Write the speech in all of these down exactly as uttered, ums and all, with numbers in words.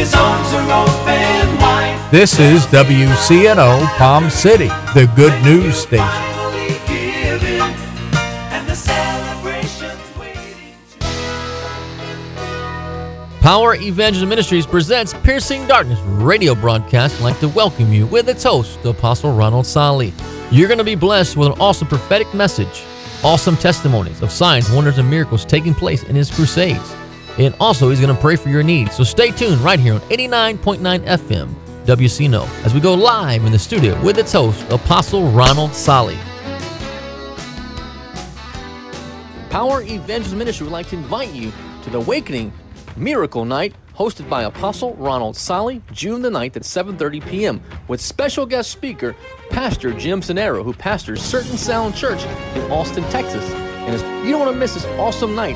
His arms are open wide. This is W C N O Palm City, the good news station. Family giving, and the celebration's waiting to... Power Evangelist Ministries presents Piercing Darkness radio broadcast. I'd like to welcome you with its host, Apostle Ronald Sali. You're going to be blessed with an awesome prophetic message, awesome testimonies of signs, wonders, and miracles taking place in his crusades. And also, he's going to pray for your needs. So stay tuned right here on eighty-nine point nine F M, W C N O, as we go live in the studio with its host, Apostle Ronald Sali. Power Evangelist Ministry would like to invite you to the Awakening Miracle Night, hosted by Apostle Ronald Sali, June the ninth at seven thirty p.m. with special guest speaker, Pastor Jim Cenero, who pastors Certain Sound Church in Austin, Texas. And you don't want to miss this awesome night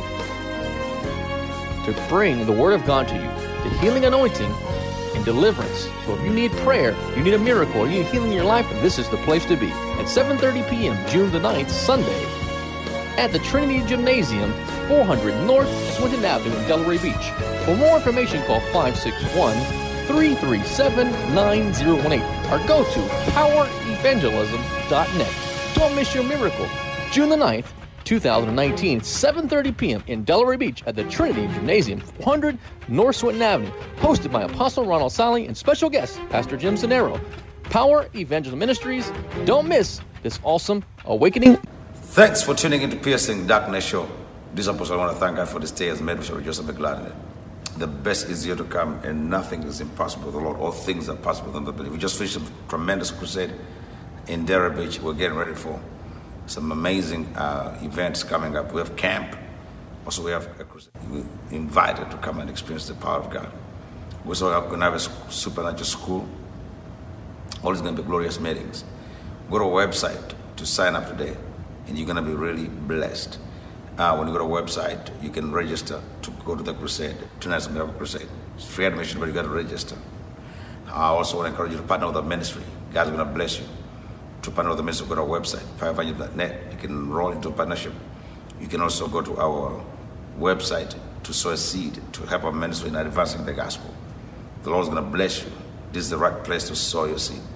to bring the Word of God to you, the healing anointing and deliverance. So if you need prayer, you need a miracle, or you need healing in your life, this is the place to be. At seven thirty p.m., June the ninth, Sunday, at the Trinity Gymnasium, four hundred North Swinton Avenue in Delray Beach. For more information, call five six one, three three seven, nine zero one eight or go to power evangelism dot net. Don't miss your miracle. June the ninth, two thousand nineteen, seven thirty p.m. in Delray Beach at the Trinity Gymnasium, four hundred North Swinton Avenue, hosted by Apostle Ronald Sali and special guest, Pastor Jim Cenero. Power Evangelist Ministries. Don't miss this awesome awakening. Thanks for tuning into Piercing Darkness Show. This apostle, I want to thank God for this day has made. We shall rejoice and be glad in it. The best is yet to come, and nothing is impossible with the Lord. All things are possible with them that believe. We just finished a tremendous crusade in Delray Beach. We're getting ready for some amazing uh, events coming up. We have camp. Also, we have a crusade. We're invited to come and experience the power of God. We're also going to have a supernatural school. All is going to be glorious meetings. Go to our website to sign up today, and you're going to be really blessed. Uh, when you go to our website, you can register to go to the crusade. Tonight's Miracle Crusade. It's free admission, but you got to register. I also want to encourage you to partner with our ministry. God's going to bless you. To partner with the ministry, go to our website, power evangelism dot net. You can enroll into a partnership. You can also go to our website to sow a seed to help our ministry in advancing the gospel. The Lord's going to bless you. This is the right place to sow your seed.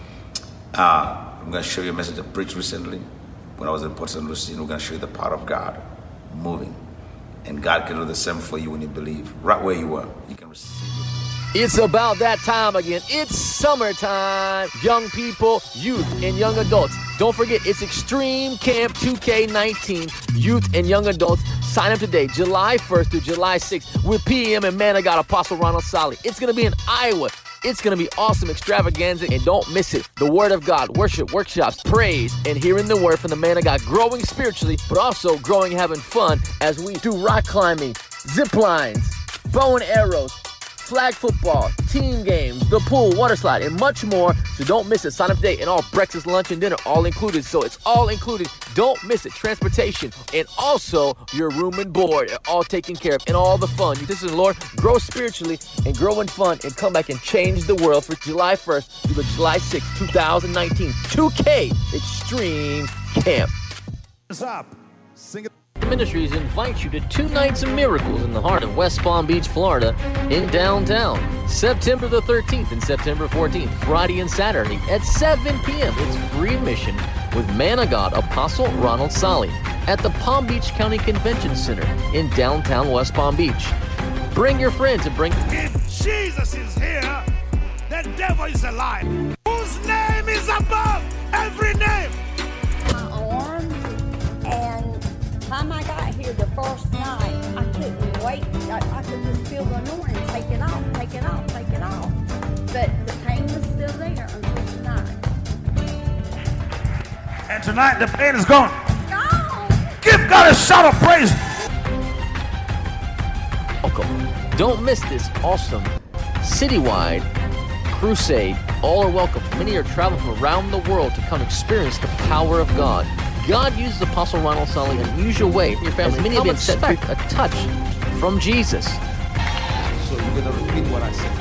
Uh, I'm going to show you a message I preached recently when I was in Port Saint Lucie. We're going to show you the power of God moving. And God can do the same for you when you believe. Right where you are, you can receive it. It's about that time again. It's summertime. Young people, youth, and young adults. Don't forget, it's Extreme Camp two K nineteen. Youth and young adults, sign up today, July first through July sixth, with P M and Man of God, Apostle Ronald Sali. It's going to be in Iowa. It's going to be awesome extravaganza, and don't miss it. The Word of God, worship, workshops, praise, and hearing the Word from the Man of God, growing spiritually, but also growing, having fun as we do rock climbing, zip lines, bow and arrows, flag football, team games, the pool, water slide, and much more. So don't miss it. Sign up today, and all breakfast, lunch, and dinner all included. So it's all included. Don't miss it. Transportation and also your room and board are all taken care of, and all the fun. This is the Lord. Grow spiritually and grow in fun, and come back and change the world for July first through the July sixth, twenty nineteen. two K Extreme Camp. What's up? Sing it. Ministries invite you to two nights of miracles in the heart of West Palm Beach, Florida, in downtown. September the thirteenth and September fourteenth, Friday and Saturday at seven p.m. It's free admission with Man of God, Apostle Ronald Sali, at the Palm Beach County Convention Center in downtown West Palm Beach. Bring your friends and bring... If Jesus is here, the devil is alive. Whose name is above every name? My arms, and time I got here the first night, I couldn't wait. I, I could just feel the anointing, take it off, take it off, take it off. But the pain was still there until tonight. And tonight the pain is gone. Gone! Give God a shout of praise. Welcome. Don't miss this awesome citywide crusade. All are welcome. Many are traveling from around the world to come experience the power of God. God uses Apostle Ronald Sali in an unusual way. Your family, many have been set free, a touch from Jesus. So you're going to repeat what I said.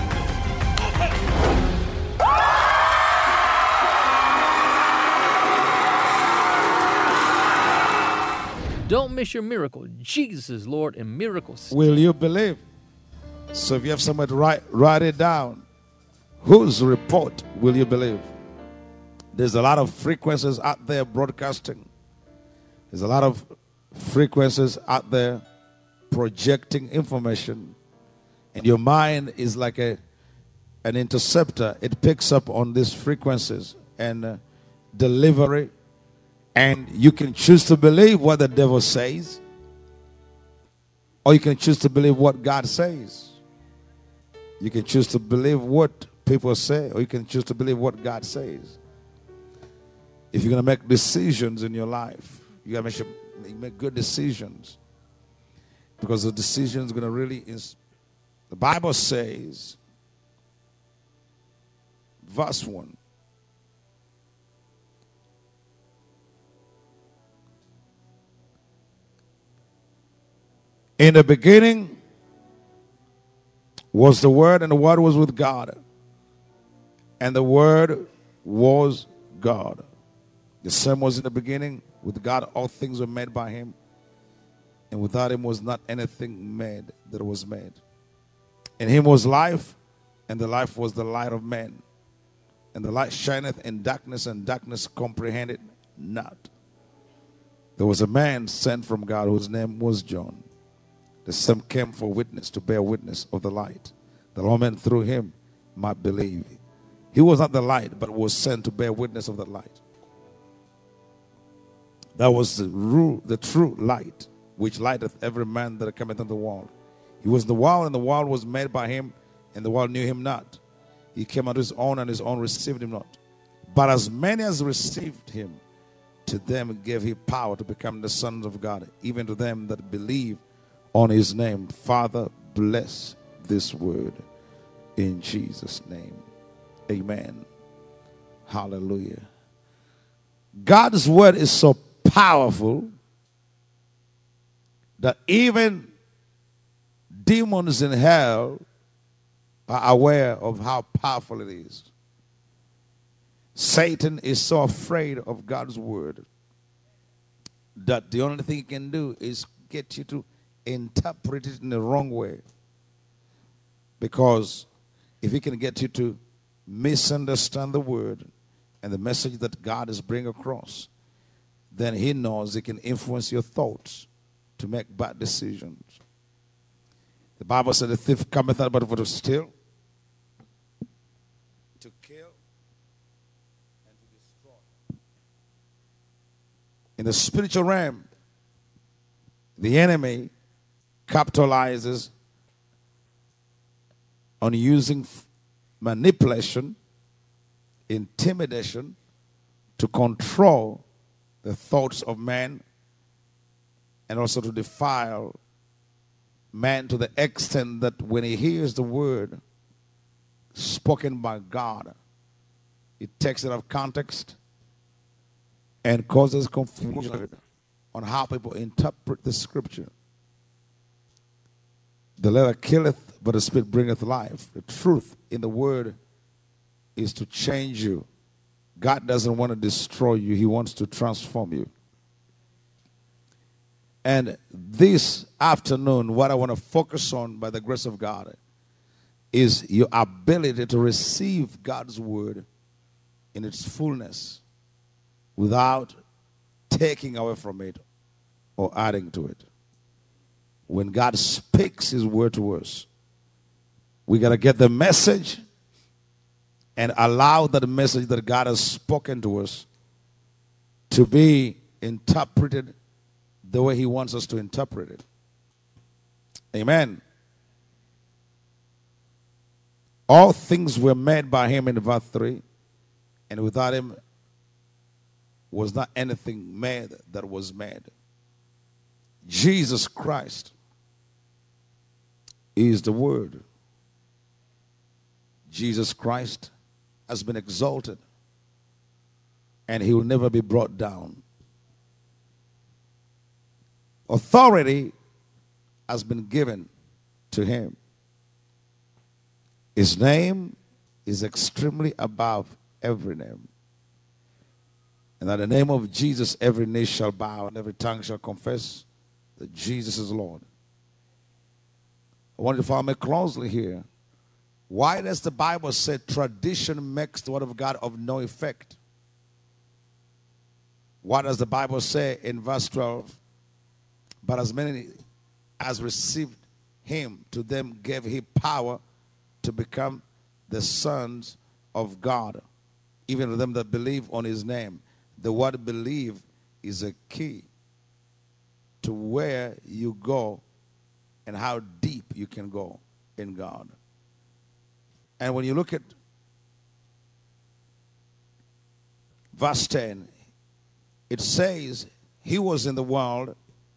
Don't miss your miracle. Jesus is Lord and miracles. Will you believe? So if you have somewhere to write, write it down. Whose report will you believe? There's a lot of frequencies out there broadcasting. There's a lot of frequencies out there projecting information. And your mind is like a an interceptor. It picks up on these frequencies and uh, delivery. And you can choose to believe what the devil says, or you can choose to believe what God says. You can choose to believe what people say, or you can choose to believe what God says. If you're going to make decisions in your life, you got to make sure you make good decisions, because the decision is going to really. Ins- the Bible says, verse one. In the beginning was the Word, and the Word was with God, and the Word was God. The same was in the beginning with God. All things were made by Him, and without Him was not anything made that was made. In Him was life, and the life was the light of men. And the light shineth in darkness, and darkness comprehended not. There was a man sent from God whose name was John. The same came for witness, to bear witness of the light, that all men through him might believe. He was not the light, but was sent to bear witness of the light. That was the, ru- the true light, which lighteth every man that cometh into the world. He was in the world, and the world was made by him, and the world knew him not. He came unto his own, and his own received him not. But as many as received him, to them gave he power to become the sons of God, even to them that believe on his name. Father, bless this word in Jesus' name. Amen. Hallelujah. God's word is so powerful that even demons in hell are aware of how powerful it is. Satan is so afraid of God's word that the only thing he can do is get you to interpret it in the wrong way. Because if he can get you to misunderstand the word and the message that God is bringing across, then he knows he can influence your thoughts to make bad decisions. The Bible said the thief cometh not but for to steal, to kill, and to destroy. In the spiritual realm, the enemy capitalizes on using manipulation, intimidation to control the thoughts of man, and also to defile man to the extent that when he hears the word spoken by God, it takes it out of context and causes confusion on how people interpret the scripture. The letter killeth, but the spirit bringeth life. The truth in the word is to change you. God doesn't want to destroy you. He wants to transform you. And this afternoon, what I want to focus on by the grace of God is your ability to receive God's word in its fullness without taking away from it or adding to it. When God speaks his word to us, we got to get the message and allow that message that God has spoken to us to be interpreted the way he wants us to interpret it. Amen. All things were made by him in verse three, and without him was not anything made that was made. Jesus Christ is the Word. Jesus Christ has been exalted, and he will never be brought down. Authority has been given to him. His name is extremely above every name. And at the name of Jesus, every knee shall bow and every tongue shall confess that Jesus is Lord. I want you to follow me closely here. Why does the Bible say tradition makes the word of God of no effect? What does the Bible say in verse twelve? But as many as received him, to them gave he power to become the sons of God, even to them that believe on his name. The word believe is a key to where you go and how deep you can go in God. And when you look at verse ten, it says, he was in the world,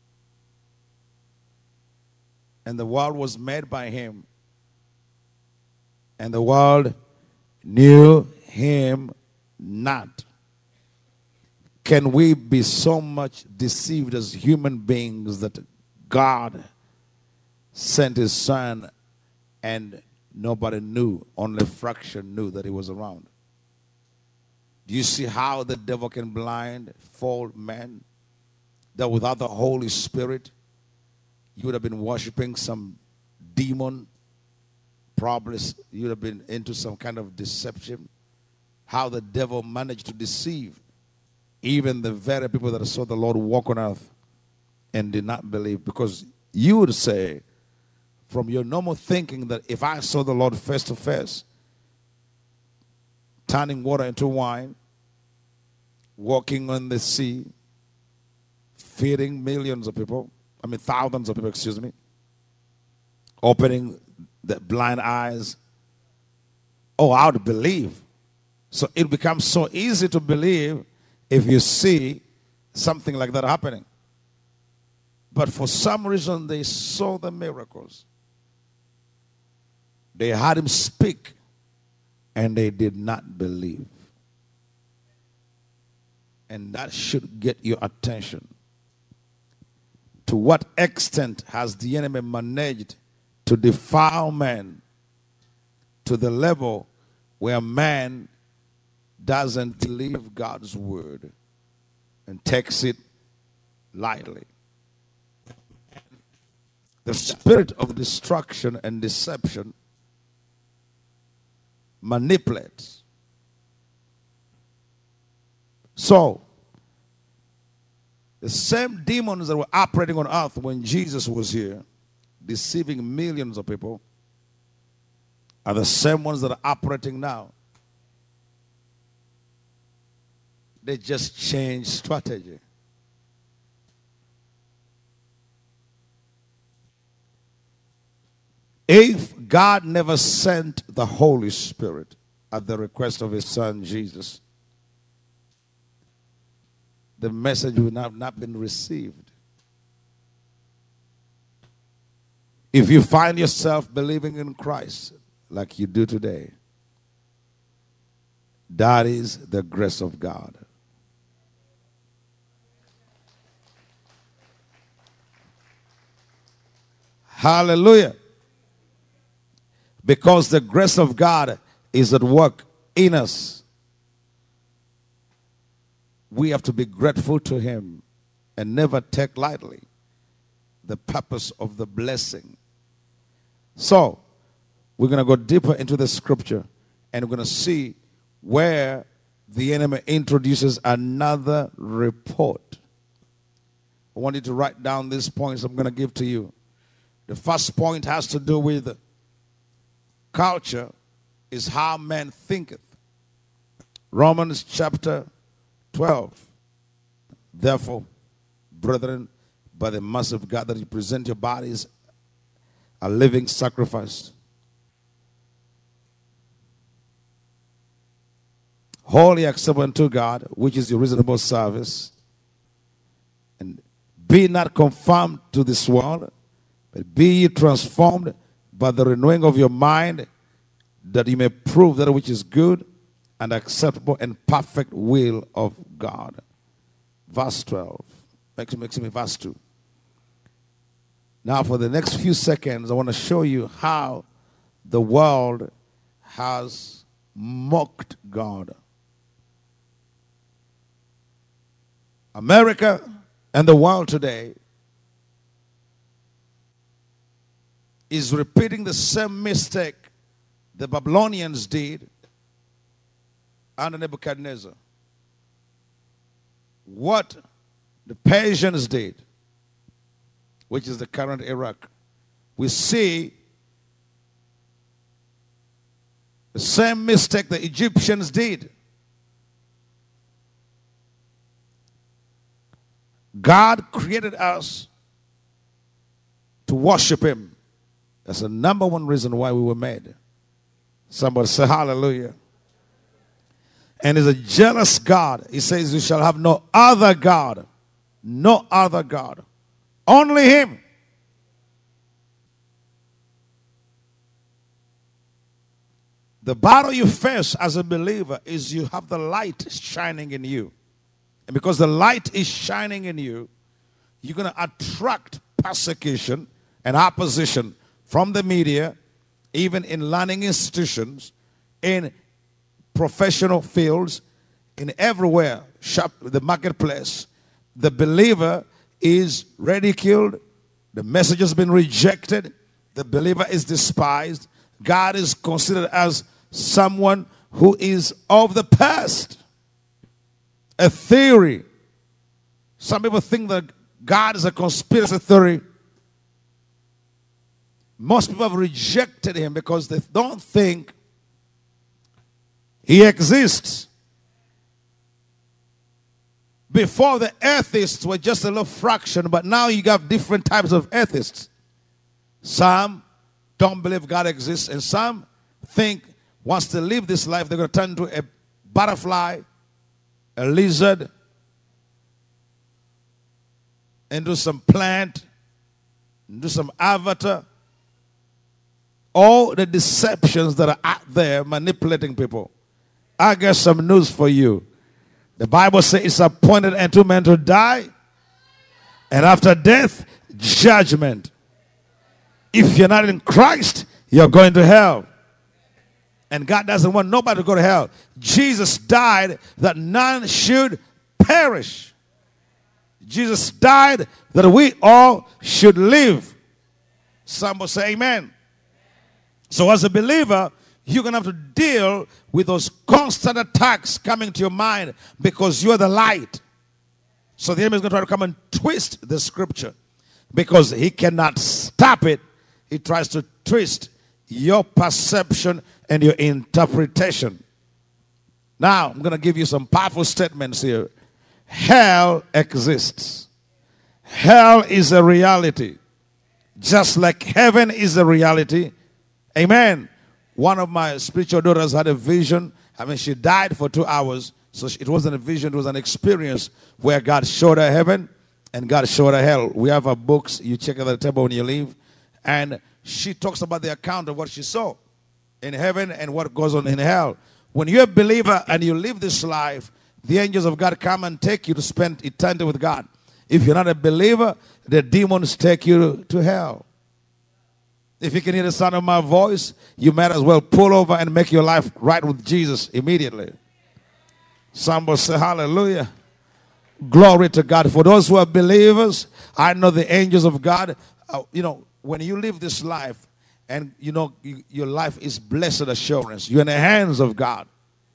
and the world was made by him, and the world knew him not. Can we be so much deceived as human beings that God sent his son and nobody knew, only a fraction knew that he was around? Do you see how the devil can blind, fool men? That without the Holy Spirit, you would have been worshiping some demon. Probably you would have been into some kind of deception. How the devil managed to deceive even the very people that saw the Lord walk on earth and did not believe. Because you would say, from your normal thinking, that if I saw the Lord face to face, turning water into wine, walking on the sea, feeding millions of people, I mean thousands of people, excuse me, opening the blind eyes, oh, I would believe. So it becomes so easy to believe if you see something like that happening. But for some reason, they saw the miracles. They had him speak, and they did not believe. And that should get your attention. To what extent has the enemy managed to defile man to the level where man doesn't believe God's word and takes it lightly? The spirit of destruction and deception manipulates. So, the same demons that were operating on earth when Jesus was here, deceiving millions of people, are the same ones that are operating now. They just change strategy. If God never sent the Holy Spirit at the request of his son Jesus, the message would have not been received. If you find yourself believing in Christ like you do today, that is the grace of God. Hallelujah. Because the grace of God is at work in us. We have to be grateful to him and never take lightly the purpose of the blessing. So, we're going to go deeper into the scripture, and we're going to see where the enemy introduces another report. I want you to write down these points I'm going to give to you. The first point has to do with culture is how man thinketh. Romans chapter twelve. Therefore, brethren, by the mercy of God, that you present your bodies a living sacrifice, wholly acceptable unto God, which is your reasonable service. And be not conformed to this world, but be ye transformed by the renewing of your mind, that you may prove that which is good and acceptable and perfect will of God. Verse twelve. Excuse me, verse two. Now, for the next few seconds, I want to show you how the world has mocked God. America and the world today is repeating the same mistake the Babylonians did under Nebuchadnezzar. What the Persians did, which is the current Iraq. We see the same mistake the Egyptians did. God created us to worship Him. That's the number one reason why we were made. Somebody say hallelujah. And He's a jealous God. He says, you shall have no other God. No other God. Only Him. The battle you face as a believer is you have the light shining in you. And because the light is shining in you, you're going to attract persecution and opposition from the media, even in learning institutions, in professional fields, in everywhere, shop, the marketplace. The believer is ridiculed. The message has been rejected. The believer is despised. God is considered as someone who is of the past. A theory. Some people think that God is a conspiracy theory. Most people have rejected Him because they don't think He exists. Before, the atheists were just a little fraction, but now you got different types of atheists. Some don't believe God exists, and some think once they live this life, they're going to turn into a butterfly, a lizard, into some plant, into some avatar. All the deceptions that are out there manipulating people. I got some news for you. The Bible says it's appointed unto men to die, and after death, judgment. If you're not in Christ, you're going to hell. And God doesn't want nobody to go to hell. Jesus died that none should perish. Jesus died that we all should live. Somebody say amen. So as a believer, you're going to have to deal with those constant attacks coming to your mind because you're the light. So the enemy is going to try to come and twist the scripture because he cannot stop it. He tries to twist your perception and your interpretation. Now, I'm going to give you some powerful statements here. Hell exists. Hell is a reality. Just like heaven is a reality. Amen. One of my spiritual daughters had a vision. I mean, she died for two hours. So it wasn't a vision, it was an experience where God showed her heaven and God showed her hell. We have our books. You check at the table when you leave. And she talks about the account of what she saw in heaven and what goes on in hell. When you're a believer and you live this life, the angels of God come and take you to spend eternity with God. If you're not a believer, the demons take you to hell. If you can hear the sound of my voice, you might as well pull over and make your life right with Jesus immediately. Somebody say hallelujah. Glory to God. For those who are believers, I know the angels of God, uh, you know, when you live this life and, you know, you, your life is blessed assurance. You're in the hands of God.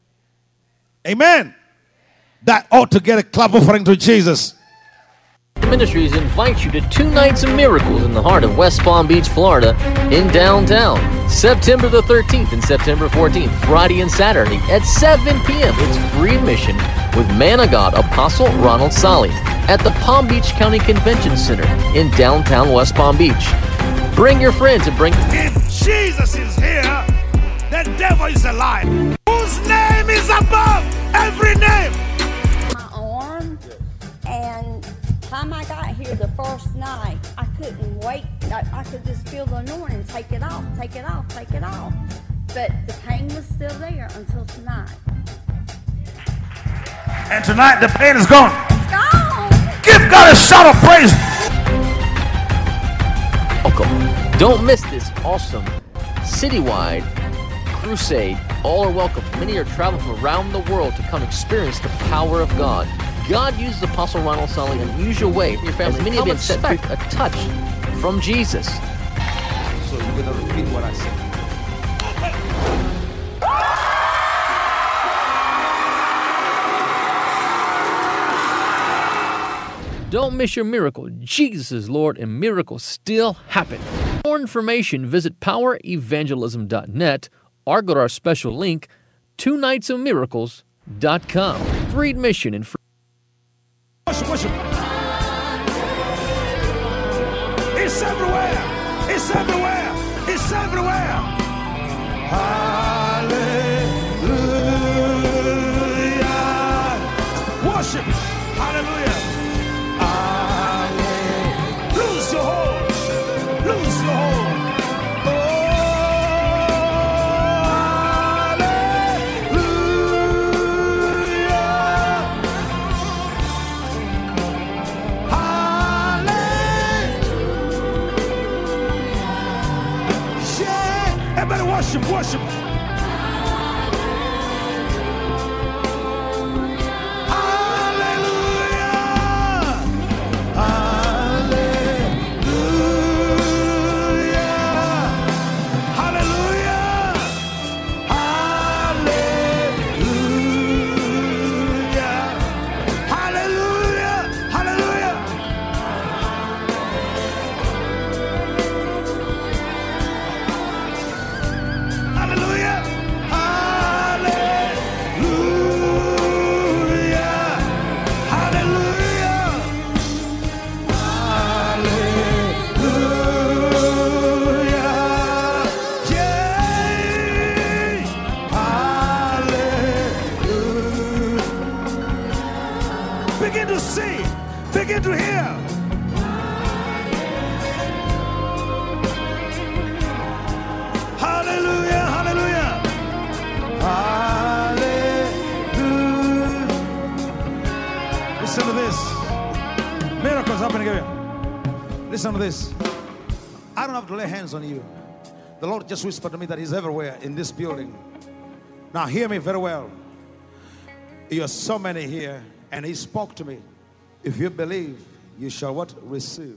Amen. That ought to get a clap offering to Jesus. Ministries invites you to two nights of miracles in the heart of West Palm Beach, Florida, in downtown. September the thirteenth and September fourteenth, Friday and Saturday at seven p.m. It's free admission with Man of God Apostle Ronald Solly at the Palm Beach County Convention Center in downtown West Palm Beach. Bring your friends and bring... If Jesus is here, the devil is a lie. Whose name is above every name? My arm, and time I got here the first night, I couldn't wait. I, I could just feel the anointing, take it off, take it off, take it off. But the pain was still there until tonight. And tonight the pain is gone. Gone! Give God a shout of praise. Welcome. Don't miss this awesome citywide crusade. All are welcome. Many are traveling from around the world to come experience the power of God. God uses Apostle Ronald Solly in an unusual way. Your family, many have been set free, a touch from Jesus. So you're going to repeat what I said. Don't miss your miracle. Jesus is Lord and miracles still happen. For more information, visit power evangelism dot net or go to our special link, two nights of miracles dot com. Free admission and free. Worship, worship. It's everywhere. It's everywhere. It's everywhere. Hallelujah. Worship. Hallelujah. Hallelujah. Lose your hold. Lose your hold. Oh, everybody worship, worship. Hallelujah. Hallelujah. Hallelujah. Hallelujah. Hallelujah. Hallelujah. Hallelujah. Hallelujah. Hallelujah. Yeah. Hallelujah. Begin to see. Begin to hear. Hallelujah, hallelujah. Hallelujah. Listen to this. Miracles happening here. Listen to this. I don't have to lay hands on you. The Lord just whispered to me that He's everywhere in this building. Now hear me very well. You are so many here, and He spoke to me. If you believe, you shall what? Receive.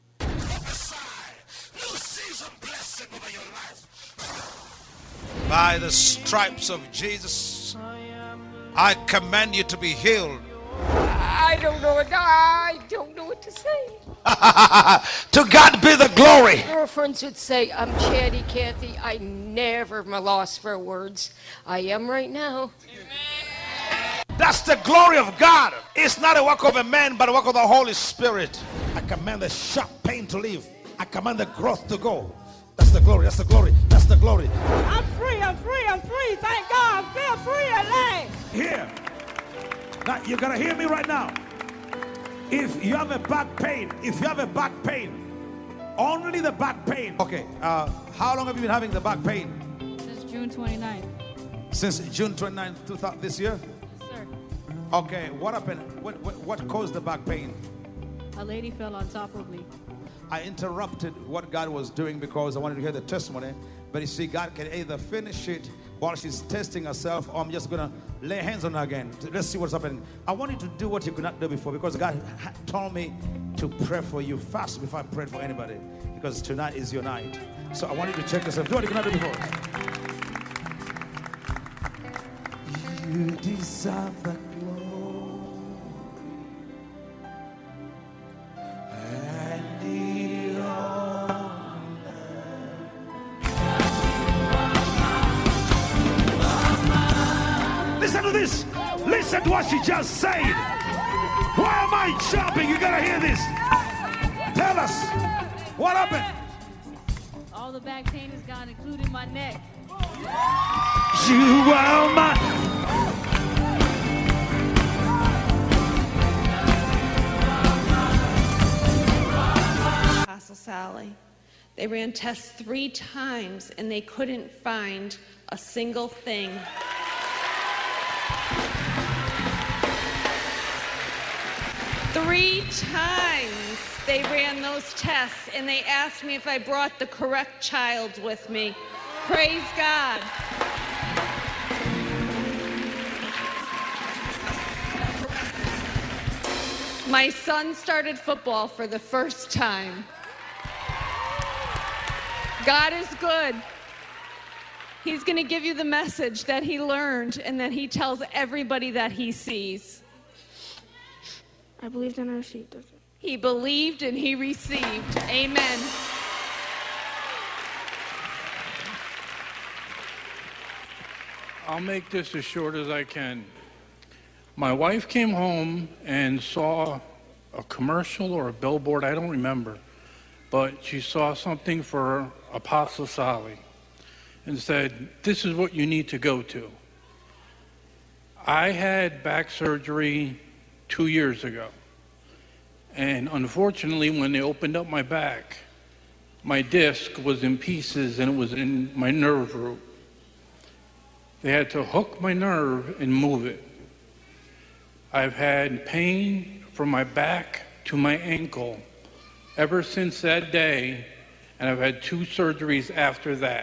By the stripes of Jesus, I command you to be healed. I don't know what I don't know what to say. To God be the glory. Girlfriends would say, I'm chatty Cathy. I never am a loss for words. I am right now. That's the glory of God. It's not a work of a man, but a work of the Holy Spirit. I command the sharp pain to leave. I command the growth to go. That's the glory. That's the glory. That's the glory. I'm free. I'm free. I'm free. Thank God. I feel free at last. Here. Now, you gotta hear me right now. If you have a back pain, if you have a back pain, only the back pain. Okay, uh, how long have you been having the back pain? Since June twenty-ninth. Since June twenty-ninth, two thousand, this year? Yes, sir. Okay, what happened? What, what, what caused the back pain? A lady fell on top of me. I interrupted what God was doing because I wanted to hear the testimony. But you see, God can either finish it while she's testing herself, or I'm just going to lay hands on her again. Let's see what's happening. I want you to do what you could not do before, because God told me to pray for you fast before I prayed for anybody, because tonight is your night. So I want you to check yourself. Do what you could not do before. You deserve the glory and the honor. Listen to this. Listen to what she just said. Why am I jumping? You gotta hear this. Tell us. What happened? All the back pain is gone, including my neck. You are my... Apostle Sally. They ran tests three times and they couldn't find a single thing. Three times they ran those tests and they asked me if I brought the correct child with me. Praise God. My son started football for the first time. God is good. He's going to give you the message that he learned and that he tells everybody that he sees. I believed and I received it. He believed and he received. Amen. I'll make this as short as I can. My wife came home and saw a commercial or a billboard, I don't remember, but she saw something for Apostle Sally and said, this is what you need to go to. I had back surgery two years ago. And unfortunately, when they opened up my back, my disc was in pieces and it was in my nerve root. They had to hook my nerve and move it. I've had pain from my back to my ankle ever since that day, and I've had two surgeries after that.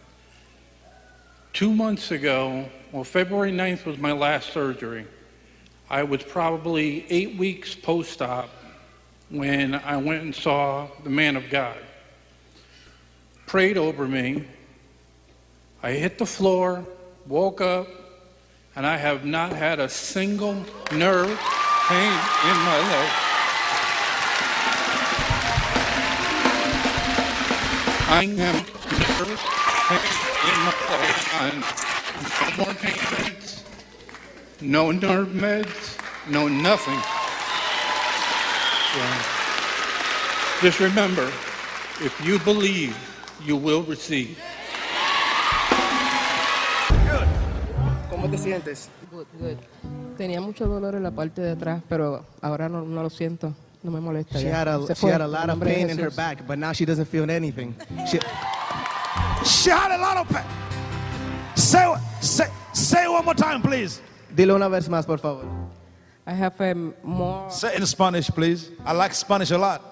Two months ago, well, February ninth was my last surgery. I was probably eight weeks post-op when I went and saw the man of God. Prayed over me. I hit the floor, woke up, and I have not had a single nerve pain in my leg. I am nerve pain in my leg. I'm no more pain meds, no nerve meds, no nothing. Yeah. Just remember, if you believe, you will receive. ¿Cómo te sientes? Good, good. Tenía mucho dolor en la parte de atrás, pero ahora no, no lo siento. No me molesta. She ya. had a, Se she fue. had a lot En of nombre de pain in her Jesús. back, but now she doesn't feel anything. She, She had a lot of pain. Say, say, say one more time, please. Dile una vez más, por favor. I have um, more. Say in Spanish, please. I like Spanish a lot.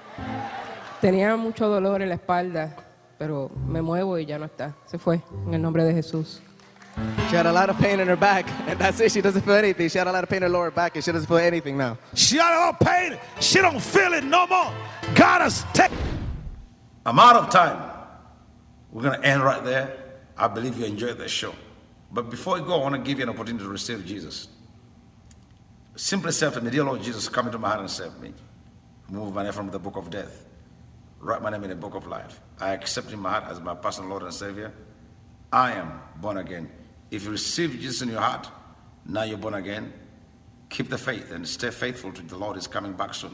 Tenía mucho dolor en la espalda, pero me muevo y ya no está. Se fue. En el nombre de Jesús. She had a lot of pain in her back, and that's it. She doesn't feel anything. She had a lot of pain in her lower back, and she doesn't feel anything now. She had a lot of pain. She don't feel it no more. God has taken. I'm out of time. We're going to end right there. I believe you enjoyed the show. But before we go, I want to give you an opportunity to receive Jesus. Simply say to me, dear Lord Jesus, come into my heart and save me. Move my name from the book of death. Write my name in the book of life. I accept in my heart as my personal Lord and Savior. I am born again. If you receive Jesus in your heart, now you're born again. Keep the faith and stay faithful to the Lord is coming back soon.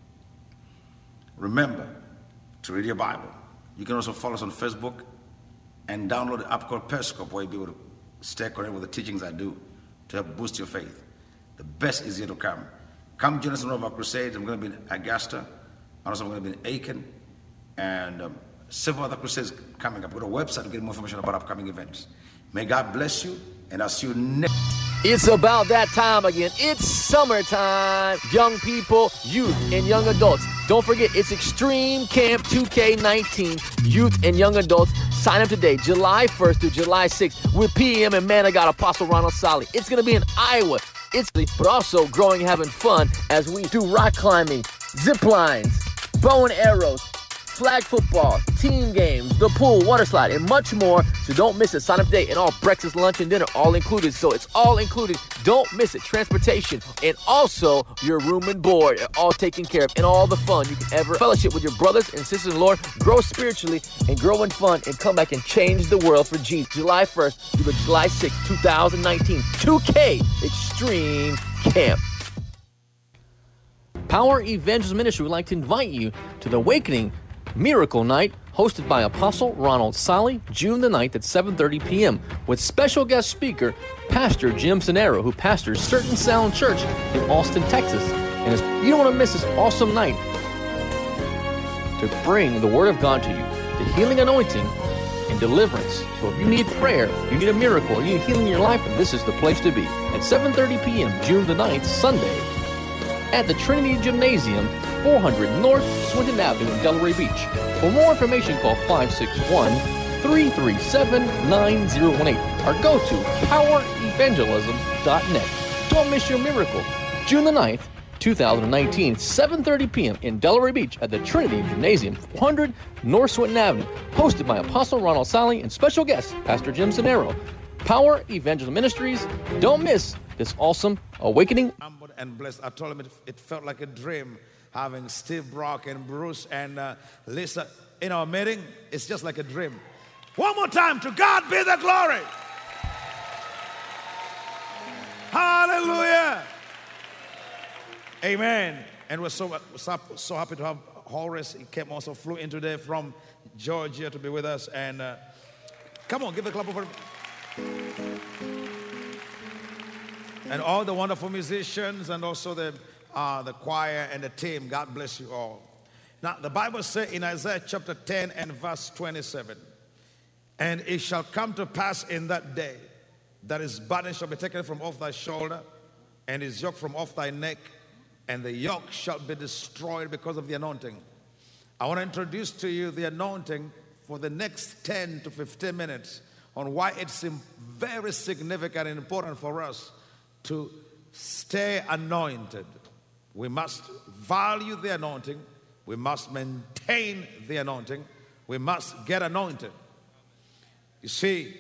Remember to read your Bible. You can also follow us on Facebook and download the app called Periscope where you'll be able to stay connected with the teachings I do to help boost your faith. The best is yet to come. Come join us in one of our crusades. I'm going to be in Augusta. And also I'm going to be in Aiken. And um, several other crusades coming up. Go to our website to get more information about upcoming events. May God bless you, and I'll see you next. It's about that time again. It's summertime. Young people, youth, and young adults. Don't forget, it's Extreme Camp two K nineteen. Youth and young adults, sign up today, July first through July sixth, with P M and Man of God Apostle Ronald Solly. It's going to be in Iowa. It's but also growing, having fun as we do rock climbing, zip lines, bow and arrows, flag football, team games, the pool, water slide, and much more. So don't miss it. Sign up today, and all breakfast, lunch, and dinner all included. So it's all included. Don't miss it. Transportation and also your room and board are all taken care of, and all the fun you can ever fellowship with your brothers and sisters in the Lord, grow spiritually and grow in fun, and come back and change the world for Jesus. July first through July sixth, twenty nineteen. two K Extreme Camp. Power Evangelism Ministry would like to invite you to the Awakening Miracle Night, hosted by Apostle Ronald Solly, June the ninth at seven thirty p.m. with special guest speaker, Pastor Jim Cenero, who pastors Certain Sound Church in Austin, Texas. And you don't want to miss this awesome night to bring the Word of God to you, the healing anointing and deliverance. So if you need prayer, you need a miracle, you need healing in your life, this is the place to be. At seven thirty p.m., June the ninth, Sunday, at the Trinity Gymnasium, four hundred North Swinton Avenue in Delray Beach. For more information, call five six one, three three seven, nine zero one eight or go to power evangelism dot net. Don't miss your miracle. June the ninth, two thousand nineteen, seven thirty p.m. in Delray Beach at the Trinity Gymnasium, four hundred North Swinton Avenue, hosted by Apostle Ronald Sally and special guest, Pastor Jim Zanero. Power Evangelism Ministries. Don't miss this awesome awakening. Humbled and blessed. I told him it, it felt like a dream having Steve Brock and Bruce and uh, Lisa in our meeting. It's just like a dream. One more time. To God be the glory. Hallelujah. Amen. And we're so, so, so happy to have Horace. He came also, flew in today from Georgia to be with us. And uh, come on, give a clap for him. And all the wonderful musicians and also the, uh, the choir and the team. God bless you all. Now, the Bible says in Isaiah chapter ten and verse twenty-seven, and it shall come to pass in that day that his burden shall be taken from off thy shoulder and his yoke from off thy neck, and the yoke shall be destroyed because of the anointing. I want to introduce to you the anointing for the next ten to fifteen minutes on why it's very significant and important for us to stay anointed. We must value the anointing. We must maintain the anointing. We must get anointed. You see,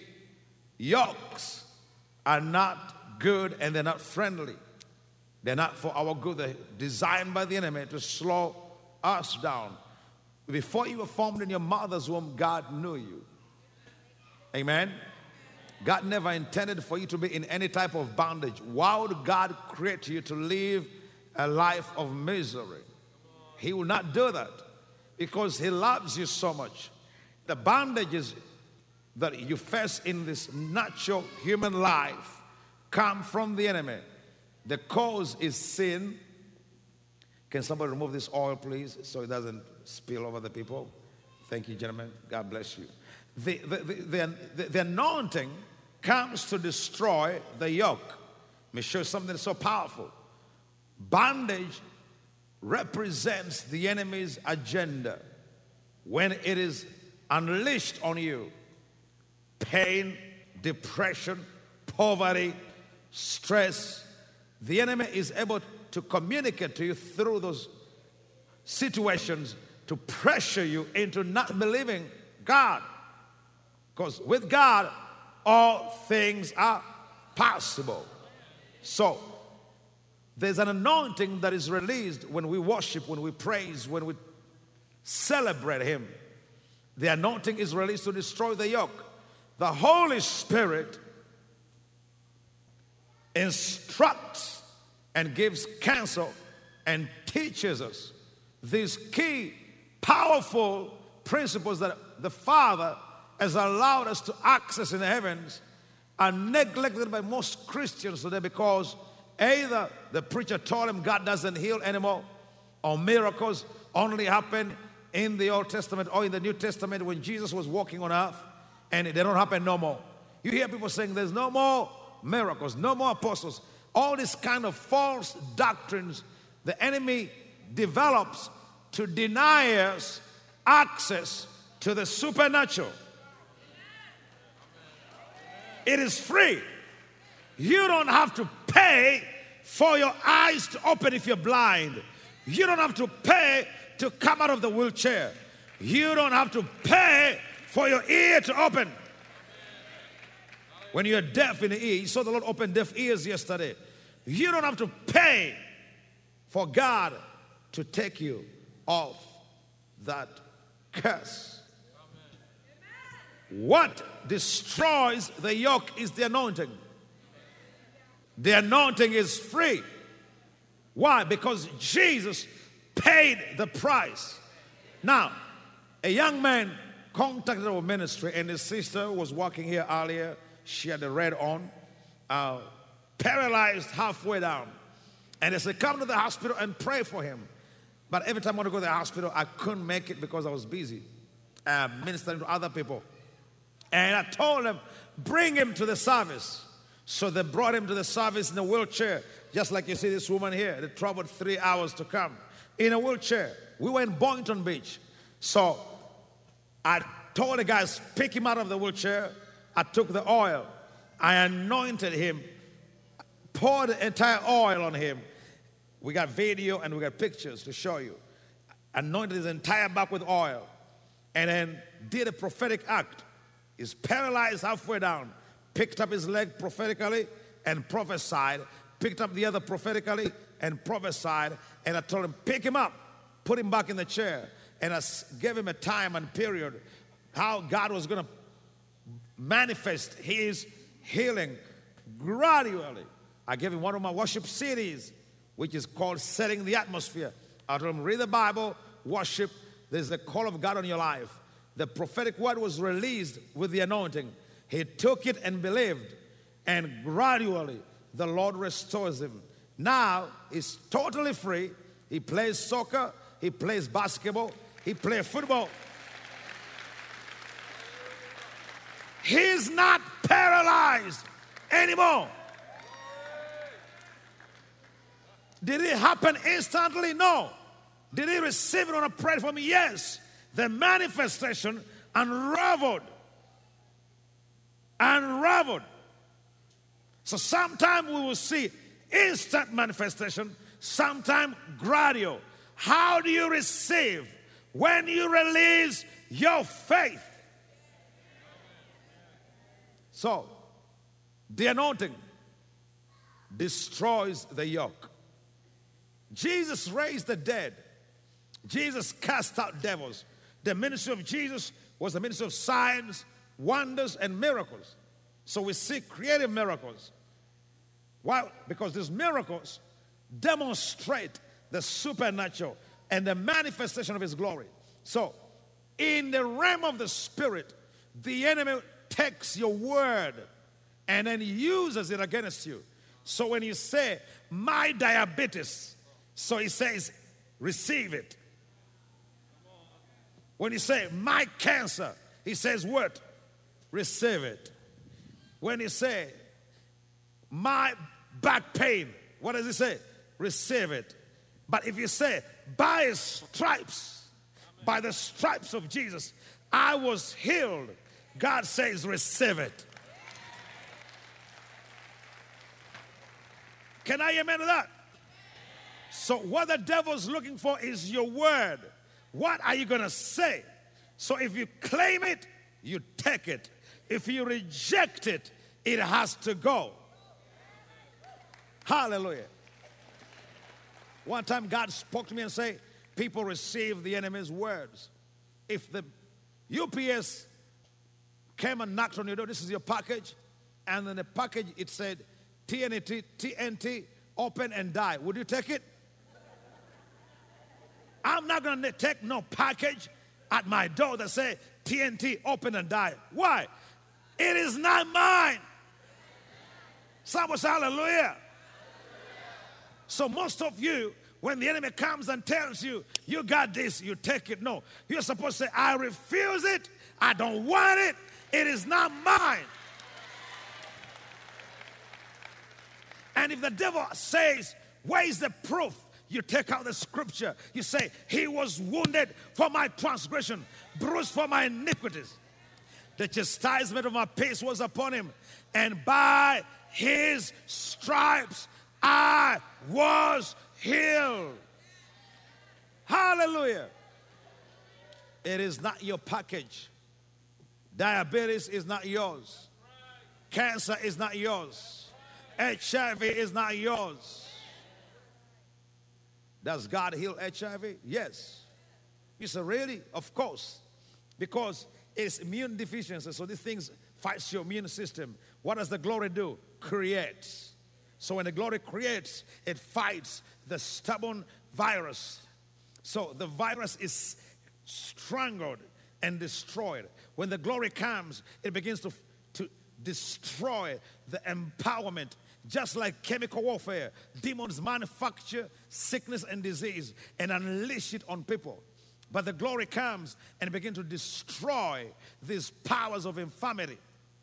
yokes are not good and they're not friendly. They're not for our good. They're designed by the enemy to slow us down. Before you were formed in your mother's womb, God knew you. Amen. God never intended for you to be in any type of bondage. Why would God create you to live a life of misery? He will not do that because he loves you so much. The bondages that you face in this natural human life come from the enemy. The cause is sin. Can somebody remove this oil, please, so it doesn't spill over the people? Thank you, gentlemen. God bless you. The, the, the, the, the, the anointing comes to destroy the yoke. Let me show you something so powerful. Bondage represents the enemy's agenda. When it is unleashed on you, pain, depression, poverty, stress, the enemy is able to communicate to you through those situations to pressure you into not believing God. Because with God, all things are possible. So, there's an anointing that is released when we worship, when we praise, when we celebrate Him. The anointing is released to destroy the yoke. The Holy Spirit instructs and gives counsel and teaches us these key, powerful principles that the Father has allowed us to access in the heavens are neglected by most Christians today because either the preacher told him God doesn't heal anymore, or miracles only happen in the Old Testament or in the New Testament when Jesus was walking on earth, and they don't happen no more. You hear people saying there's no more miracles, no more apostles. All these kind of false doctrines the enemy develops to deny us access to the supernatural. It is free. You don't have to pay for your eyes to open if you're blind. You don't have to pay to come out of the wheelchair. You don't have to pay for your ear to open. When you're deaf in the ear, you saw the Lord open deaf ears yesterday. You don't have to pay for God to take you off that curse. What destroys the yoke is the anointing. The anointing is free. Why? Because Jesus paid the price. Now, a young man contacted our ministry, and his sister was walking here earlier. She had the red on, uh, paralyzed halfway down. And they said, come to the hospital and pray for him. But every time I want to go to the hospital, I couldn't make it because I was busy uh, ministering to other people. And I told them, bring him to the service. So they brought him to the service in a wheelchair, just like you see this woman here. They traveled three hours to come in a wheelchair. We were in Boynton Beach. So I told the guys, pick him out of the wheelchair. I took the oil. I anointed him, poured the entire oil on him. We got video and we got pictures to show you. Anointed his entire back with oil and then did a prophetic act. He's paralyzed halfway down, picked up his leg prophetically and prophesied, picked up the other prophetically and prophesied, and I told him, pick him up, put him back in the chair, and I gave him a time and period how God was going to manifest his healing gradually. I gave him one of my worship C Ds, which is called Setting the Atmosphere. I told him, read the Bible, worship. There's the call of God on your life. The prophetic word was released with the anointing. He took it and believed, and gradually the Lord restores him. Now he's totally free. He plays soccer, he plays basketball, he plays football. He's not paralyzed anymore. Did it happen instantly? No. Did he receive it on a prayer for me? Yes. The manifestation unraveled. Unraveled. So sometime we will see instant manifestation, sometime gradual. How do you receive? When you release your faith. So, the anointing destroys the yoke. Jesus raised the dead. Jesus cast out devils. The ministry of Jesus was the ministry of signs, wonders, and miracles. So we see creative miracles. Why? Because these miracles demonstrate the supernatural and the manifestation of his glory. So, in the realm of the spirit, the enemy takes your word and then uses it against you. So when you say, my diabetes, so he says, receive it. When you say, my cancer, he says, what? Receive it. When you say, my back pain, what does he say? Receive it. But if you say, by his stripes, by the stripes of Jesus, I was healed, God says, receive it. Can I amen to that? So what the devil's looking for is your word. What are you going to say? So if you claim it, you take it. If you reject it, it has to go. Hallelujah. One time God spoke to me and said, people receive the enemy's words. If the U P S came and knocked on your door, this is your package, and in the package it said T N T, T N T, open and die. Would you take it? I'm not going to take no package at my door that say T N T, open and die. Why? It is not mine. Someone say hallelujah. So most of you, when the enemy comes and tells you, you got this, you take it. No. You're supposed to say, I refuse it. I don't want it. It is not mine. And if the devil says, where is the proof? You take out the scripture. You say, he was wounded for my transgression, bruised for my iniquities. The chastisement of my peace was upon him. And by his stripes I was healed. Hallelujah. It is not your package. Diabetes is not yours. Cancer is not yours. H I V is not yours. Does God heal H I V? Yes. You say, really? Of course. Because it's immune deficiency. So these things fights your immune system. What does the glory do? Creates. So when the glory creates, it fights the stubborn virus. So the virus is strangled and destroyed. When the glory comes, it begins to, to destroy the empowerment. Just like chemical warfare, demons manufacture sickness and disease and unleash it on people. But the glory comes and begins to destroy these powers of infirmity.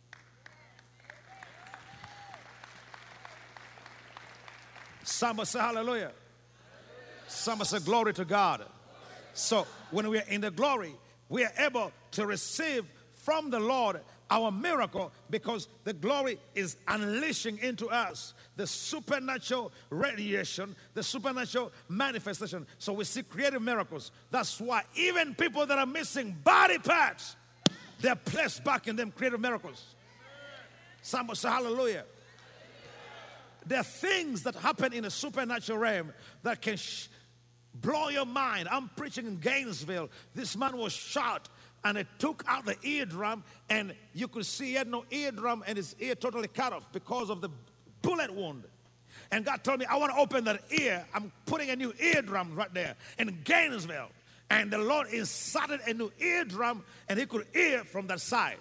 Somebody say hallelujah. Somebody say glory to God. So when we are in the glory, we are able to receive from the Lord our miracle because the glory is unleashing into us the supernatural radiation, the supernatural manifestation. So we see creative miracles. That's why even people that are missing body parts, they're placed back in them creative miracles. Somebody say hallelujah. There are things that happen in the supernatural realm that can sh- blow your mind. I'm preaching in Gainesville. This man was shot and it took out the eardrum, and you could see he had no eardrum and his ear totally cut off because of the bullet wound. And God told me, I want to open that ear. I'm putting a new eardrum right there in Gainesville. And the Lord inserted a new eardrum, and he could hear from that side.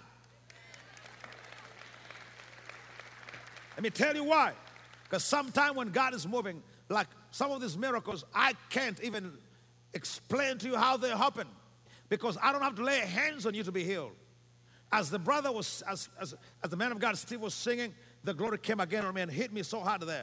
Let me tell you why. Because sometimes when God is moving, like some of these miracles, I can't even explain to you how they happen. Because I don't have to lay hands on you to be healed. As the brother was, as, as, as the man of God, Steve, was singing, the glory came again on me and hit me so hard there.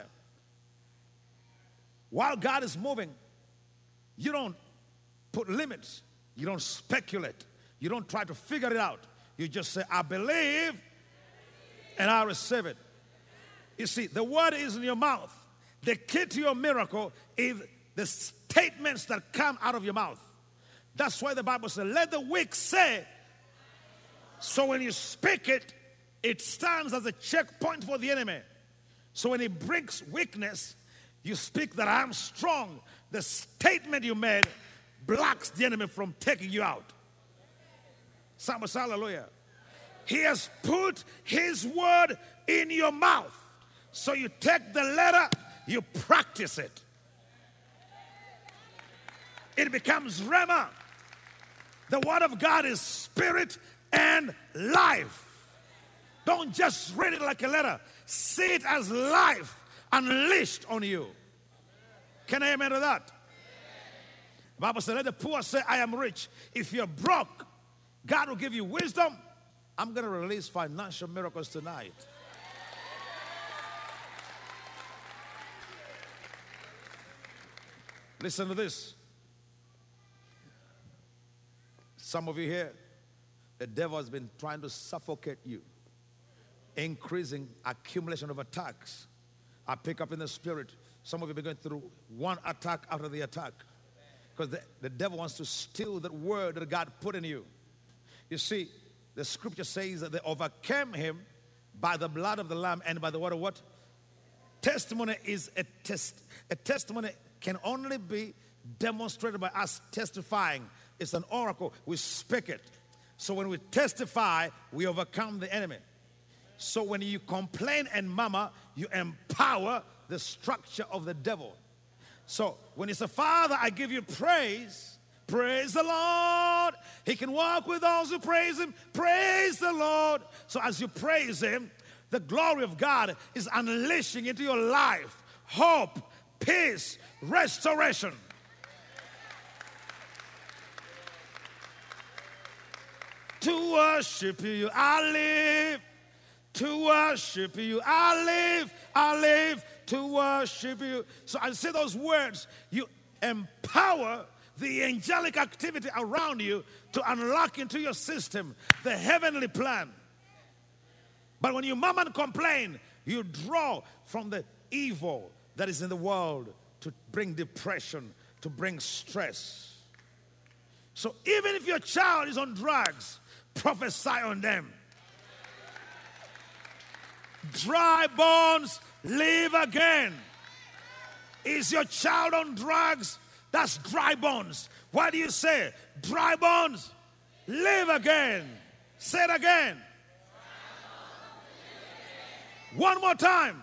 While God is moving, you don't put limits. You don't speculate. You don't try to figure it out. You just say, I believe and I receive it. You see, the word is in your mouth. The key to your miracle is the statements that come out of your mouth. That's why the Bible says, let the weak say. So when you speak it, it stands as a checkpoint for the enemy. So when he brings weakness, you speak that I'm strong. The statement you made blocks the enemy from taking you out. Somebody say hallelujah. He has put his word in your mouth. So you take the letter, you practice it. It becomes rhema. The word of God is spirit and life. Don't just read it like a letter. See it as life unleashed on you. Can I amen to that? The Bible said, let the poor say, I am rich. If you're broke, God will give you wisdom. I'm going to release financial miracles tonight. Listen to this. Some of you here, the devil has been trying to suffocate you, increasing accumulation of attacks. I pick up in the spirit. Some of you have been going through one attack after the attack because the, the devil wants to steal that word that God put in you. You see, the scripture says that they overcame him by the blood of the Lamb and by the word of what? Testimony is a test. A testimony can only be demonstrated by us testifying. It's an oracle. We speak it. So when we testify, we overcome the enemy. So when you complain and murmur, you empower the structure of the devil. So when you say, Father, I give you praise, praise the Lord. He can walk with those who praise him. Praise the Lord. So as you praise him, the glory of God is unleashing into your life hope, peace, restoration. To worship you, I live. To worship you, I live. I live to worship you. So I say those words, you empower the angelic activity around you to unlock into your system the heavenly plan. But when you murmur and complain, you draw from the evil that is in the world to bring depression, to bring stress. So even if your child is on drugs, prophesy on them. Dry bones live again. Is your child on drugs? That's dry bones. Why do you say dry bones live again? Say it again. One more time.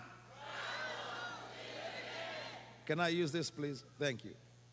Can I use this, please? Thank you.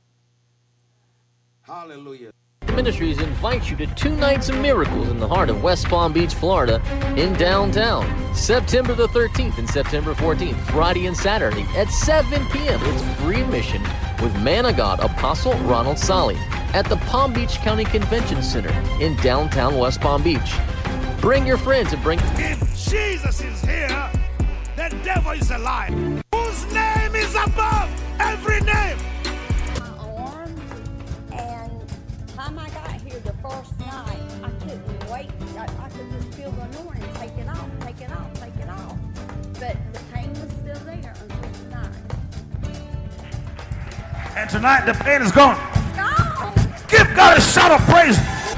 Hallelujah. Ministries invites you to two nights of miracles in the heart of West Palm Beach, Florida, in downtown. September the thirteenth and September fourteenth, Friday and Saturday at seven p.m. It's free admission with Man of God Apostle Ronald Solly at the Palm Beach County Convention Center in downtown West Palm Beach. Bring your friends and bring... If Jesus is here, the devil is alive. Whose name is above every name? My arms, and time I got here the first night, I couldn't weight. I, I could just feel the anointing, take it off, take it off, take it off. But the pain was still there until tonight. And tonight the pain is gone. Gone. Give God a shout of praise.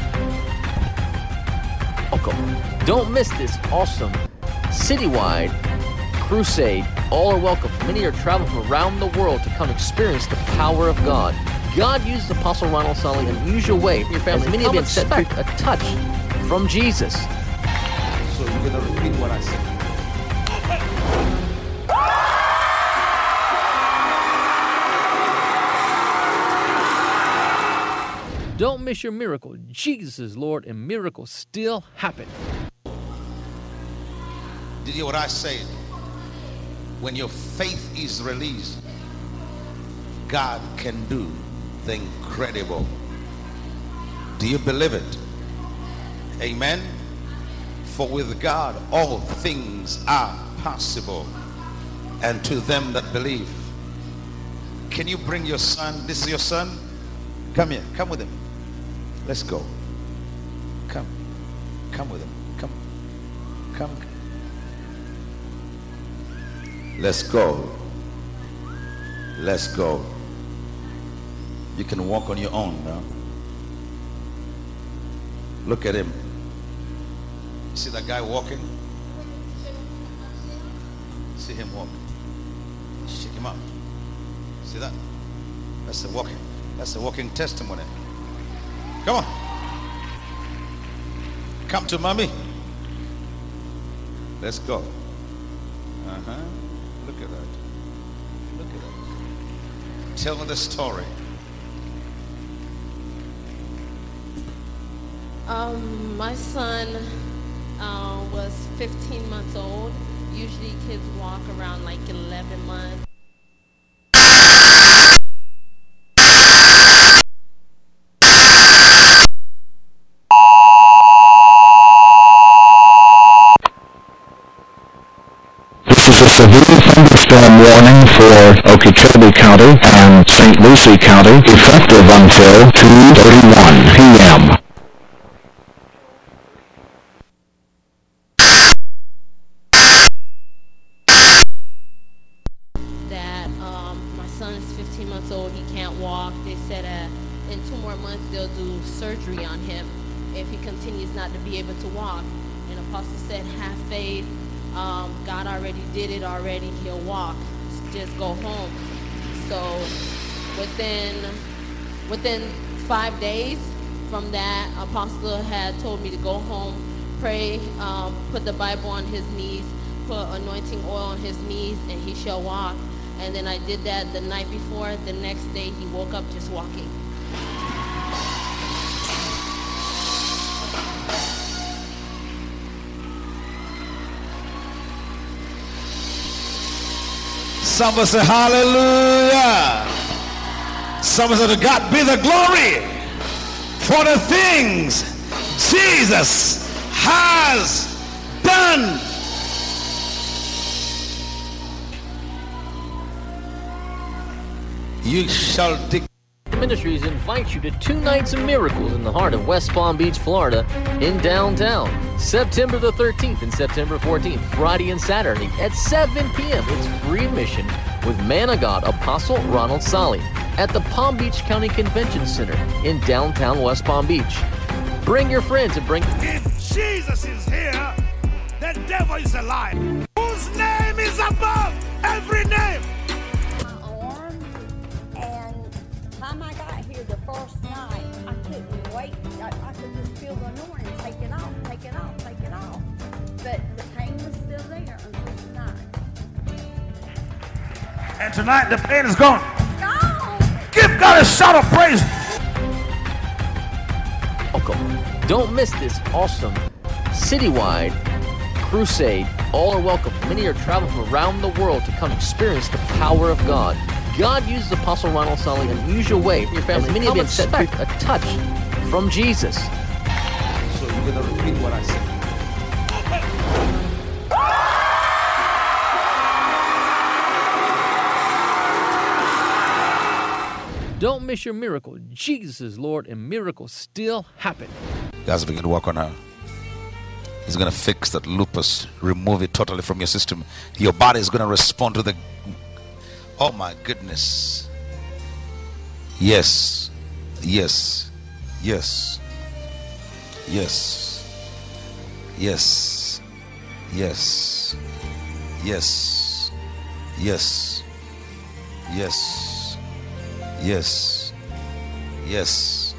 Welcome. Don't miss this awesome citywide crusade. All are welcome. Many are traveling from around the world to come experience the power of God. God used Apostle Ronald Solly in an unusual way. Your family, many have been set free. A touch from Jesus. So you're going to repeat what I said. Don't miss your miracle. Jesus is Lord, and miracles still happen. Did you hear what I said? When your faith is released, God can do the incredible. Do you believe it? Amen. For with God all things are possible, and to them that believe. Can you bring your son? This is your son. Come here. Come with him. Let's go. Come. Come with him. Come. Come. Let's go. Let's go. You can walk on your own now. Look at him. You see that guy walking? See him walking. Check him out. See that? That's the walking. That's the walking testimony. Come on. Come to mommy. Let's go. Uh-huh. Look at that. Look at that. Tell me the story. Um, my son uh, was fifteen months old. Usually kids walk around like eleven months. This is a severe thunderstorm warning for Okeechobee County and Saint Lucie County, effective until two thirty-one p m That um, my son is fifteen months old. He can't walk. They said uh, in two more months they'll do surgery on him if he continues not to be able to walk. And Apostle said, have faith. Um, God already did it already. He'll walk. Just go home. So within within five days from that, Apostle had told me to go home, pray, um, put the Bible on his knees, put anointing oil on his knees, and he shall walk. And then I did that the night before. The next day he woke up just walking. Somebody say hallelujah. Somebody say to God be the glory for the things Jesus has done. You shall dig. Ministries invite you to two nights of miracles in the heart of West Palm Beach, Florida, in downtown. September the thirteenth and September fourteenth, Friday and Saturday at seven p m It's free admission with Man of God Apostle Ronald Solly at the Palm Beach County Convention Center in downtown West Palm Beach. Bring your friends and bring... If Jesus is here, the devil is alive. Whose name is above every name? Time I got here the first night, I couldn't wait. I, I could just feel the anointing, take it off, take it off, take it off. But the pain was still there until tonight. And tonight the pain is gone. Gone. Give God a shout of praise. Welcome. Don't miss this awesome citywide crusade. All are welcome. Many are traveling from around the world to come experience the power of God. God uses Apostle Ronald Solly in an unusual way. Your family, many have been set free. A touch from Jesus. So you're going to repeat what I said. Don't miss your miracle. Jesus is Lord, and miracles still happen. God's begin to work on her. He's going to fix that lupus, remove it totally from your system. Your body is going to respond to the... Oh my goodness. Yes. Yes. Yes. Yes. Yes. Yes. Yes. Yes. Yes. Yes. Yes.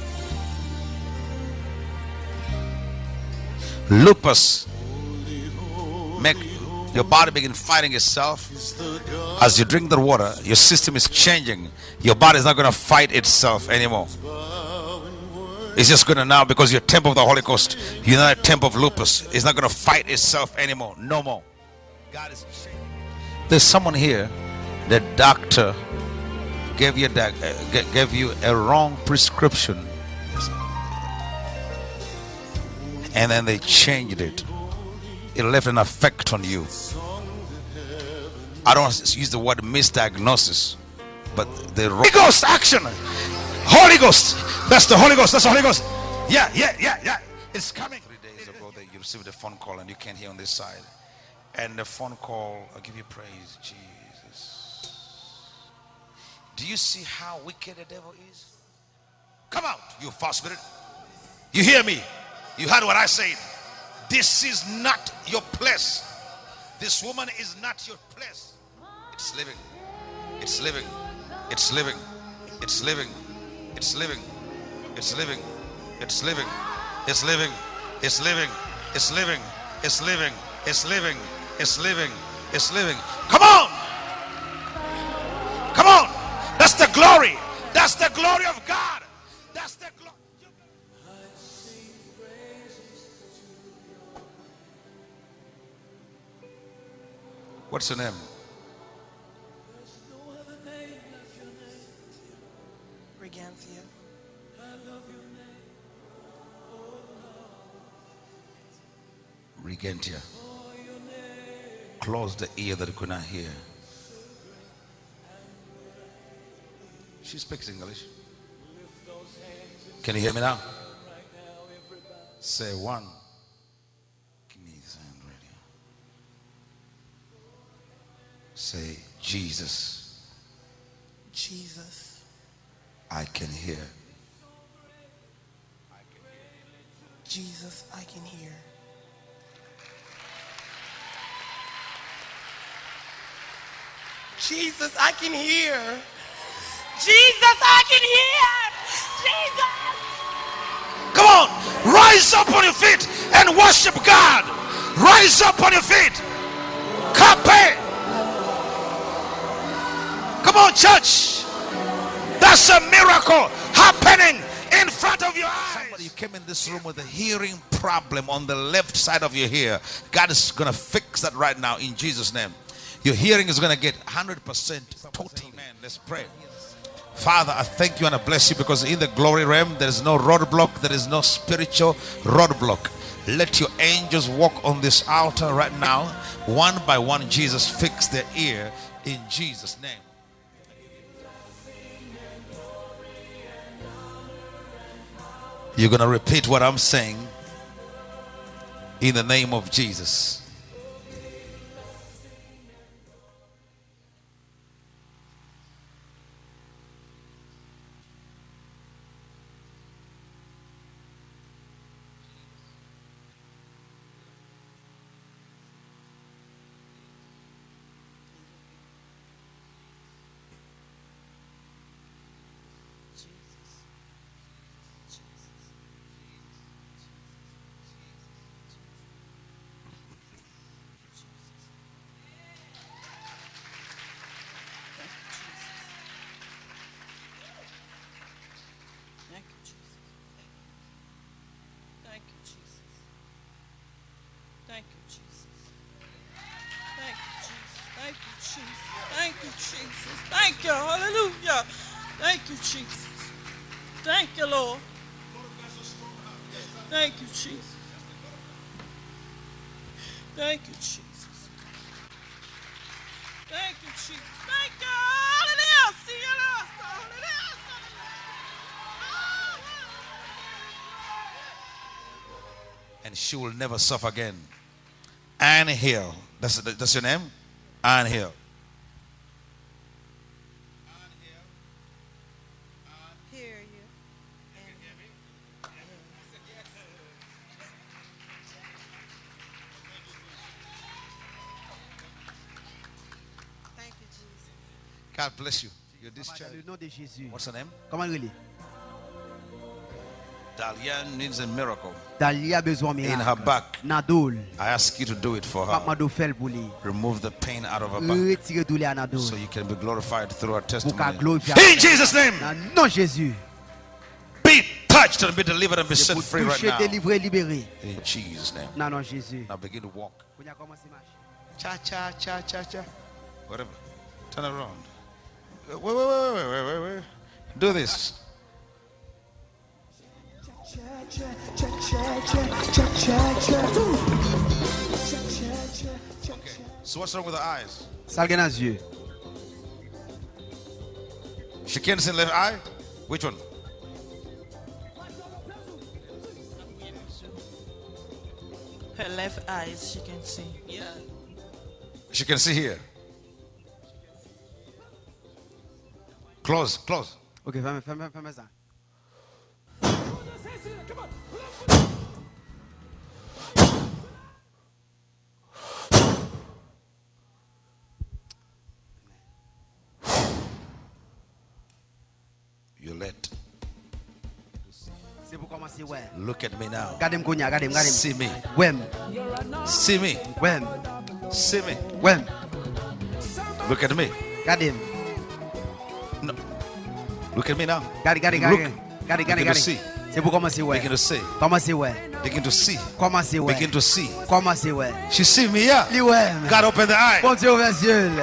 Lupus make your body begin fighting itself. As you drink the water, your system is changing. Your body is not going to fight itself anymore. It's just going to now, because you're a temple of the Holy Ghost, you're not a temple of lupus. It's not going to fight itself anymore. No more. God is changing. There's someone here, the doctor gave you, that, uh, gave you a wrong prescription, and then they changed it. It left an effect on you. I don't use the word misdiagnosis, but the Holy Ghost action. Holy Ghost. That's the Holy Ghost. That's the Holy Ghost. Yeah, yeah, yeah, yeah. It's coming. Three days ago, that you received a phone call and you can't hear on this side. And the phone call, I'll give you praise, Jesus. Do you see how wicked the devil is? Come out, you false spirit. You hear me? You heard what I said. This is not your place. This woman is not your place. It's living. It's living. It's living. It's living. It's living. It's living. It's living. It's living. It's living. It's living. It's living. It's living. It's living. It's living. Come on. Come on. That's the glory. That's the glory of God. That's the glory. What's your name? Regantia. Regantia. Close the ear that you could not hear. She speaks English. Can you hear me now? Say one. Give me this hand right here. Say Jesus. Jesus. I can hear. Jesus, I can hear. Jesus, I can hear. Jesus, I can hear. Jesus. Come on, rise up on your feet and worship God. Rise up on your feet. Kape. Come on, church. That's a miracle happening in front of your eyes. Somebody came in this room with a hearing problem on the left side of your ear. God is going to fix that right now in Jesus' name. Your hearing is going to get one hundred percent total. Man, let's pray. Father, I thank you and I bless you, because in the glory realm there is no roadblock, there is no spiritual roadblock. Let your angels walk on this altar right now. One by one, Jesus, fix their ear in Jesus' name. You're going to repeat what I'm saying in the name of Jesus. Thank you, Jesus. Thank you, Jesus. Thank you, Jesus. Thank you, Jesus. Thank you. Hallelujah. Thank you, Jesus. Thank you, Lord. Thank you, Jesus. Thank you, Jesus. Thank you, Jesus. Thank you. Hallelujah. See you now. Hallelujah. and she will never suffer again. Ann Hill. That's, that's your name? Ann Hill. Hear you. Thank you, Jesus. God bless you. You're discharged. What's her name? Comment elle est? Dahlia needs a miracle. Dahlia a besoin In miracle. her back. Nadol. I ask you to do it for Papa her. do fel pour lui. Remove the pain out of her back. Retire douleur à Nadol. So you can be glorified through her Pour qu'elle testimony. glorifie. In Jesus' name. Non Jésus. Be touched and be delivered and be C'est set pour free right toucher, now. délivrer, libérer. In Jesus' name. Non non Jésus. Now begin to walk. On a commencé à marcher. Cha cha cha cha cha. Whatever. Turn around. Wait, wait, wait, wait, wait, wait, wait. Do this. Okay. So what's wrong with her eyes? Salgue dans les yeux. She can't see in the left eye? Which one? Her left eyes, she can see. Yeah. She can see here. Close, close. Ok, ferme, ferme, ferme ça. You let. C'est pour commencer, ouais. Look at me now. Regardez-moi, Konya, regardez-moi, regardez-moi. See me. Ouais. See me. Ouais. See me. Ouais. Look at me. Regardez-moi. No. Look at me now. Regardez, regardez, Look. regardez. Regardez, regardez, Begin to regardez. see. C'est pour commencer, ouais. Begin to see. Commencez, ouais. Begin to see. Commencez, ouais. Begin to see. Commencez, ouais. She see me, yeah. Lui, ouais. God open the eye. Bon Dieu, ouvre les yeux.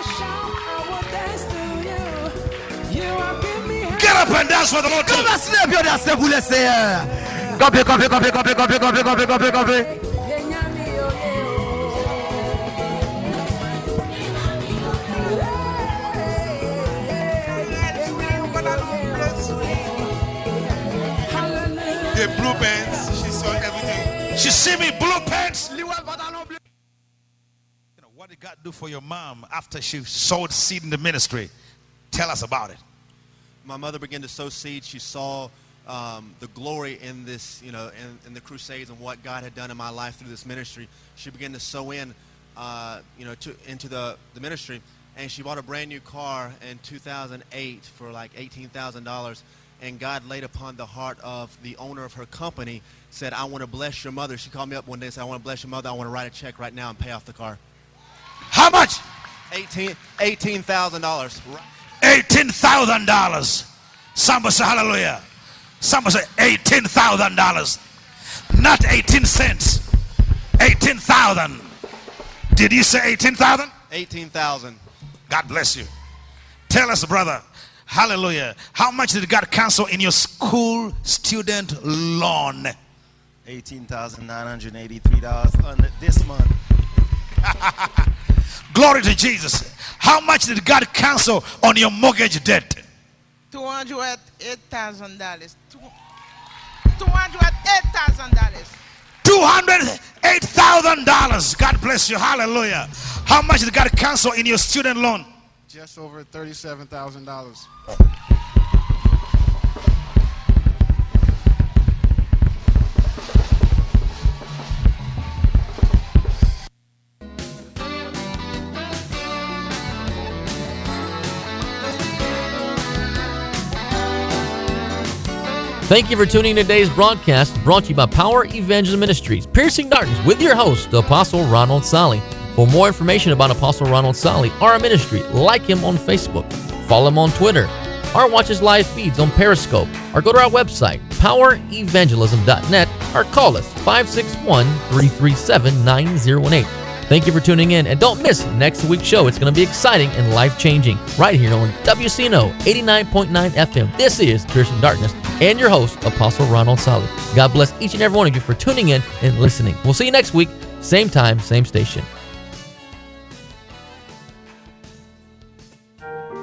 Get up and dance for the Lord. Come on, snap your dance pour le Seigneur. Copé, copé, copé, copé, copé, copé, copé, copé, copé. The blue pants, she saw everything. She see me blue pants. You know, what did God do for your mom after she sowed seed in the ministry? Tell us about it. My mother began to sow seed. She saw um, the glory in this, you know, in, in the crusades and what God had done in my life through this ministry. She began to sow in, uh, you know, to, into the, the ministry. And she bought a brand new car in two thousand eight for like eighteen thousand dollars. And God laid upon the heart of the owner of her company, said, I want to bless your mother. She called me up one day and said, I want to bless your mother. I want to write a check right now and pay off the car. How much? eighteen thousand dollars. eighteen thousand dollars. Somebody say hallelujah. Somebody say eighteen thousand dollars. Not eighteen cents. eighteen thousand. Did you say eighteen thousand? eighteen thousand. God bless you. Tell us, brother. Hallelujah. How much did God cancel in your school student loan? eighteen thousand nine hundred eighty-three dollars under this month. Glory to Jesus. How much did God cancel on your mortgage debt? two hundred eight thousand dollars. two hundred eight thousand dollars. two hundred eight thousand dollars. God bless you. Hallelujah. How much did God cancel in your student loan? Just over thirty-seven thousand dollars. Thank you for tuning in to today's broadcast, brought to you by Power Evangelism Ministries, Piercing Darkness, with your host, Apostle Ronald Solly. For more information about Apostle Ronald Solly or our ministry, like him on Facebook, follow him on Twitter, or watch his live feeds on Periscope, or go to our website, power evangelism dot net, or call us five six one, three three seven, nine zero one eight. Thank you for tuning in, and don't miss next week's show. It's going to be exciting and life-changing right here on W C N O eighty-nine point nine F M. This is Piercing Darkness, and your host, Apostle Ronald Solly. God bless each and every one of you for tuning in and listening. We'll see you next week, same time, same station.